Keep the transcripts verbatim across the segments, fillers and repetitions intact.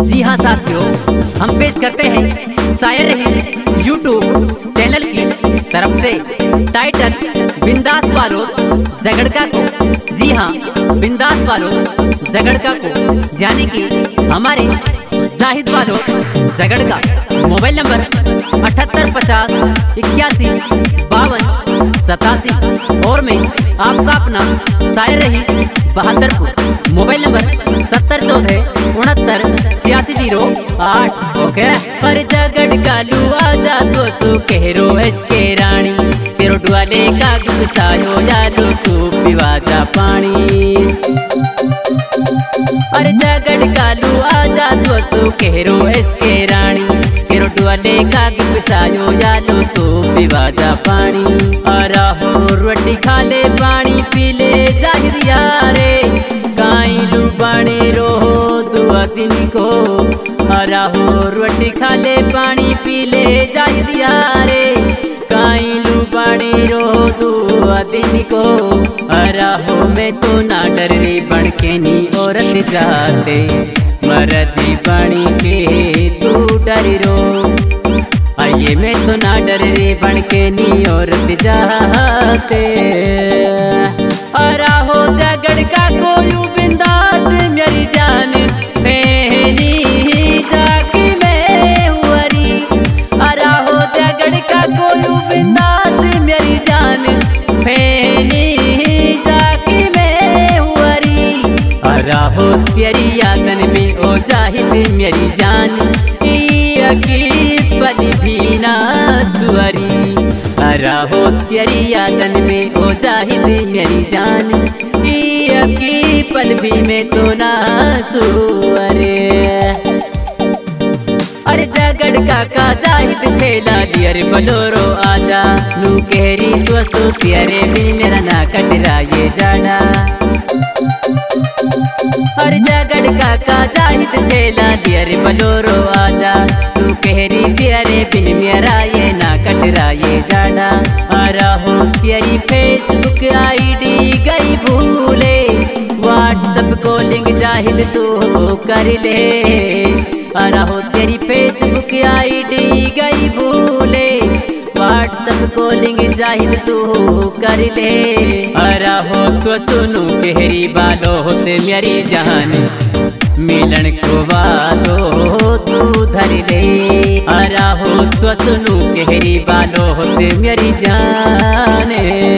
जी हाँ साथियों, हम पेश करते हैं शायर रहीस यूट्यूब चैनल की तरफ से टाइटल बिंदास बालोद झगड़का को। जी हाँ, बिंदास बालोद झगड़का को यानी कि हमारे जाहिद बालोद झगड़का। मोबाइल नंबर अठहत्तर पचास इक्यासी बावन सतासी और मैं आपका अपना शायर रहीस बहादुरपुर। मोबाइल नंबर सत्तर चौदह उनहत्तर छियासी जीरो आठ। ओके। पर झगड़ का लुआ जा तो सु कहरो इसके रानी तेरो डुआले का गुस्सायो यालो तू पिवा जा पानी। और झगड़ का लुआ जा तो सु कहरो इसके रानी तेरो डुआले का गुस्सायो यालो तू पिवा जा पानी। और हो रोटी खा ले पानी पी ले जाहिर यारे काई लुबाने रोहो दुआ दिन को। और हो रोटी खा ले पानी पी ले जाहिर यारे काई लुबाने रोहो दुआ दिन को। और हो मैं तो ना डर रे बन के नी औरत जाते मरदी बनी के तू डरी रो। आइए मैं तो ना डर रे बन के नी औरत जाते। और हो झगड़ का कोई बिंदास मेरी जान पहनी जाकी मैं हुआरी। और हो झगड़ का कोई बिंदास मेरी जान पहनी जाकी मैं हुआरी। और हो तेरी यादन में ओ जाहिद मेरी जान की पल भी ना सुअरी। रहो तेरी यादन में ओ जाहिद मेरी जान की पल भी में तो ना सुअरे। अरे झगड़ का का जाहिद छेला दियर बलोरो आजा नू कहरी तो सो तेरे बिन मेरा ना कटरा ये जाना। और झगड़ का का जाहिद छेला दियर बलोरो आजा तू कहरी तेरे बिन मेरा ये ना कटरा ये जाना। और हो तेरी फेसबुक आईडी गई भूले व्हाट्सएप कॉलिंग जाहिद तू कर ले। और हो तेरी फेसबुक आईडी गई भूले व्हाट्सएप कॉलिंग जाहिद तू कर ले। और हो तो सुनू कहरी बालो होते मेरी जान मिलन को वादो तू धर ले। और हो तो सुनू कहरी बालो होते मेरी जान।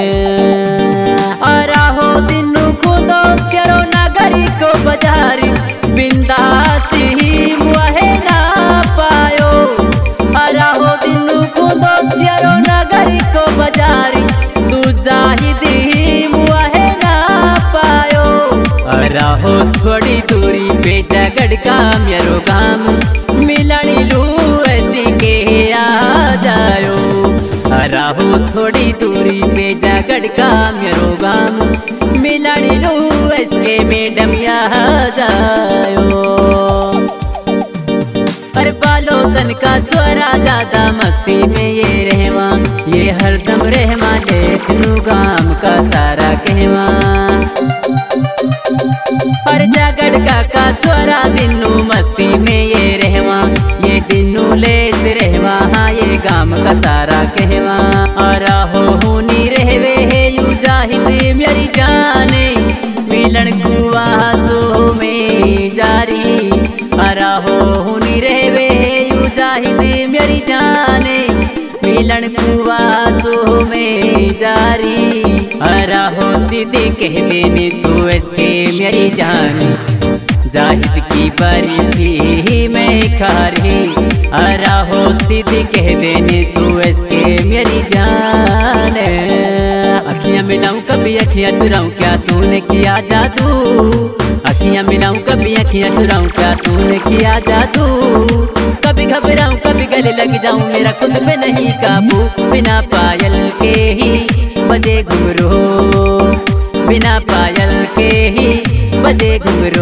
और हो दिनू खुदो करो नगरी को बाजारी बिंदास ही मुहे ना पायो। और हो दिनू खुदो करो नगरी को बाजारी तू जाहिद ही मुहे ना पायो। और हो थोड़ी दूरी पे झगड़ का मेरो गाम मिलनी लू ऐसी के आ जायो। और हो थोड़ी दूरी पे झगड़ का मेरो गाम मिलनी लू ऐसे मैडम आ जायो। पर बालो तन का छोरा ज्यादा मस्ती में ये रहवा ये हरदम रहमा जैसनु गाम का सारा कहवा। और झगड़ का का छोरा दिनू मस्ती में ये रहवा ये दिनू लेस रहवा हाँ ये गाम का सारा कहवा। और हो हुनी रहवे है यू जाहिद मेरी जाने मिलन कुआ सो में जारी। और हो हुनी रहवे है यू जाहिद मेरी जाने मिलन कुआ सो में जारी। और हो सीधी कह देने तू इसके मेरी जान जाहिद की बरी थी मैं खारी। और हो सीधी कह देने तू इसके मेरी जान। अखियां मिलाऊं कभी अखियां चुराऊं क्या तूने किया जादू। अखियां मिलाऊं कभी अखियां चुराऊं क्या तूने किया जादू। कभी घबराऊं कभी गले लग जाऊं मेरा खुद पे नहीं काबू। बिना पायल के ही बजे घुंघरू बिना पायल के ही बजे घुंघरू।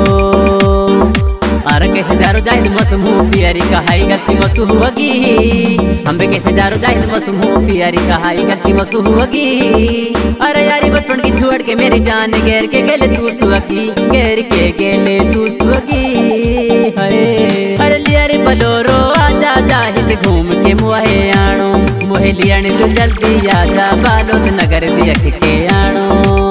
और कैसे जारो जाहिद मौसम हूँ प्यारी कहाई गलती मसू होगी। हम भी कैसे जारो जाहिद मौसम हूँ प्यारी कहाई गलती मसू होगी। अरे यारी बचपन की छोड़ के मेरी जान गैर के गेले तू सुखी गैर के गेले तू सुखी। लियण तू जल्दी आजा बालोद नगर देख के आणो।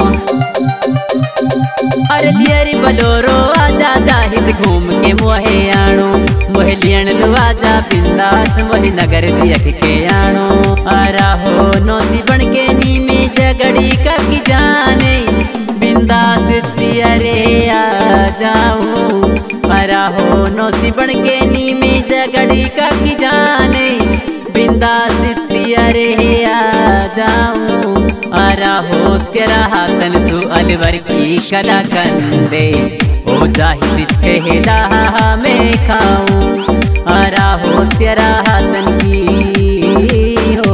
अरे लियरी बलोरो आजा जाहिद घूम के मोहे आणो। मोहे लियण लो आजा बिंदास मोहे नगर देख के आणो। अरा हो नौसी बन के नी में जगड़ी का की जाने बिंदास तियरे आ जाऊं। अरा हो नौसी बन के नी में जगड़ी का की जाने बिंदास तियरे आ जाऊं। अरा हो तेरा हाथन सु अलवर की कला कंदे ओ जाहिद छेला में खाऊं। अरा हो तेरा हाथन की हो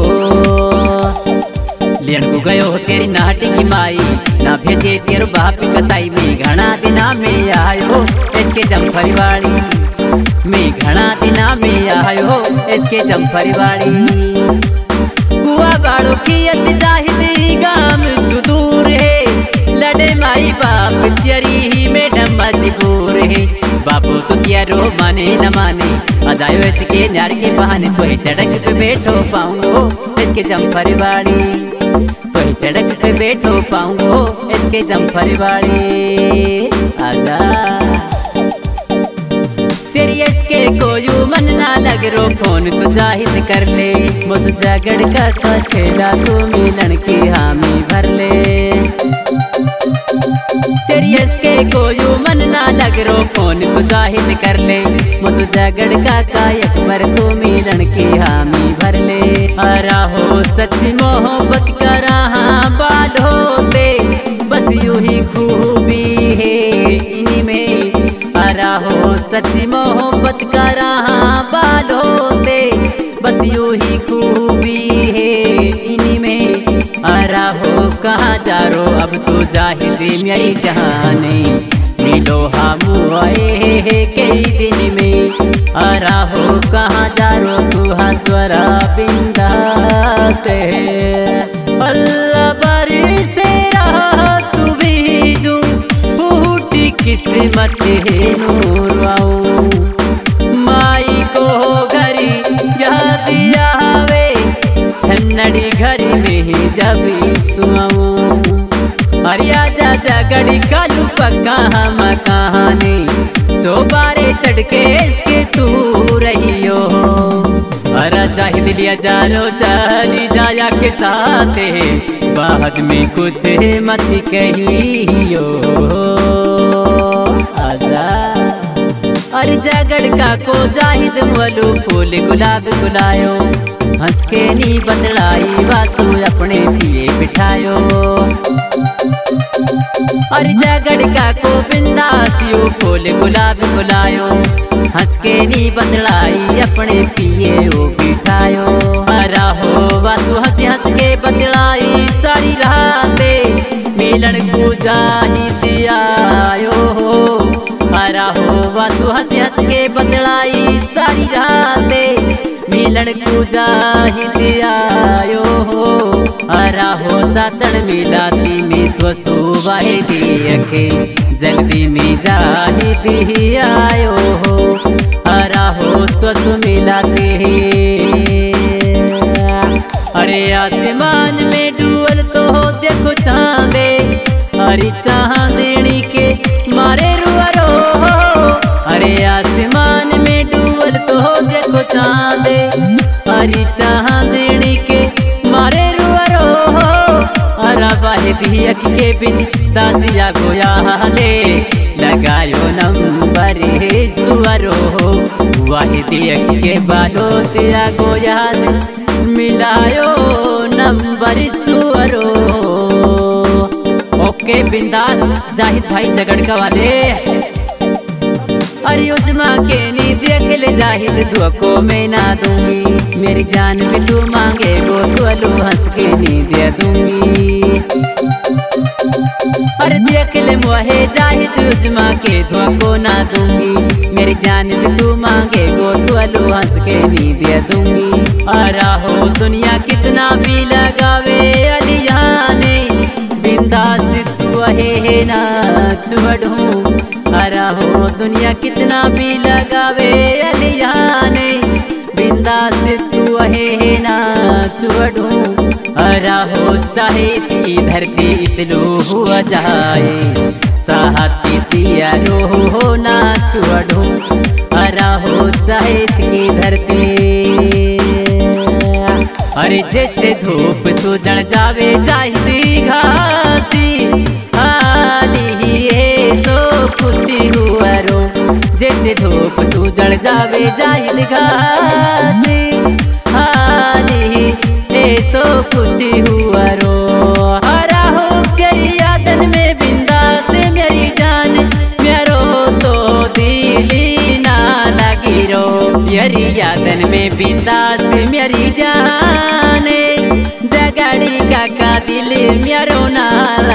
लियण को गयो हो तेरी नाटी की माई ना भेजे तेरो बाप कसाई में घना दिना में आयो इसके जमफरी वाड़ी में घना दिना में आयो इसके जमफरी वाड़ी। कुआ बाड़ो की अत जाहिद गाम सुदूर है लड़े माई बाप तेरी ही मैडम मजबूर है। बापू तो क्या रो माने न माने अजायो इसके न्यार के बहाने तो ही सड़क पे बैठो पाऊंगो इसके जमफरी वाड़ी। तो ही सड़क पे बैठो पाऊंगो इसके जमफरी वाड़ी। आजा तेरी इसके कोयू मन ना लग रो फोन तो जाहिद कर ले मुझ जगड़ का छेड़ा तू मिलन की हामी भर ले। तेरी इसके कोयू मन ना लग रो फोन तो जाहिद कर ले मुझ जगड़ का कायक पर तू मिलन की हामी भर ले। अरा हो सच्ची मोहब्बत का रहा बाल होते बस यूं ही खूबी है इन्हीं में। अरा हो सच्ची मोहब्बत का रहा बाल होते बस यूं ही खूबी है इन्हीं में। अरा हो कहाँ जा रो अब तो जाहिद मेरी जहाने मिलो हम आए है कई दिन में। अरा हो कहाँ जा रो तू हंसवरा बिंदास है अल्लाह बरी से रहा तू भी जो फूटी किस्मत है नूर आऊं। माई को घरी याद आवे छन्नड़ी घरी में ही जब सुआऊं। अरे आजा जगड़ी कालू पक्का हम कहानी चौबारे चढ़ के इसके तू रहियो। अरे जाहिद लिया जानो चली जाया के साथ बाद में कुछ मत कहियो। आजा अरे जगड़ का को जाहिद मोलू फूल गुलाब गुलायो हंस के नी बदलाई वासु अपने पिए बिठायो। अरे जगड़ का को बिंदासियो फूल गुलाब गुलायो हंस के नी बदलाई अपने पिए ओ बिठायो। अरा हो वासु हंस हंस के बदलाई सारी राते मिलन को जाहिद आयो हो। अरा हो वासु हंस हंस के बदलाई सारी राते मिलन को जाहिद आयो हो। अरा हो सातड़ मिलाती में तो सुबह दिखे जल्दी में जाहिद आयो हो। अरा हो तो मिलाते अरे आसमान में डूबल तो देखो चांदे अरे चांदनी के मारे रुअरो। अरे आसमान में डूबल तो देखो चांदे अरे चांदनी के मारे रुअरो। अरा वाहिद अख के बिन दासिया गोया ले लगायो नंबर सुअरो। वाहिद अख के बालो तेरा गोया मिलायो नंबर सुअरो। ओके बिंदास जाहिद भाई जगड़का वाले। अरे उजमा के नी देख ले जाहिद दुआ को मैं ना दूंगी मेरी जान भी तू मांगे वो तो अलू हंस के नी दे दूंगी। अरे देख ले मोहे जाहिद उजमा के दुआ को ना दूंगी मेरी जान भी तू मांगे वो तो अलू हंस के नी दे दूंगी। अरा हो दुनिया कितना भी लगावे अलियाने बिंदास तू है ना छोड़ूं। अरा हो दुनिया कितना भी लगावे अलियाने बिंदास तू है ना छुड़ू अरा हो चाहे की धरती इसलो हुआ जाए साहती पिया रो हो ना छुड़ू अरा हो चाहे की धरती अरे जैसे धूप सूजन जावे जाहिदी घासी हाली ये तो कुछ हुआ रो जैसे धूप सूजन जावे जाहिद घासी हाली ये तो कुछ हुआ रो हरा हो गई यादन में बिंदा से मेरी जान मेरो तो दिली ना लगी रो तेरी यादन में बिंदा से मेरी जान जगाड़ी का का दिल मेरो ना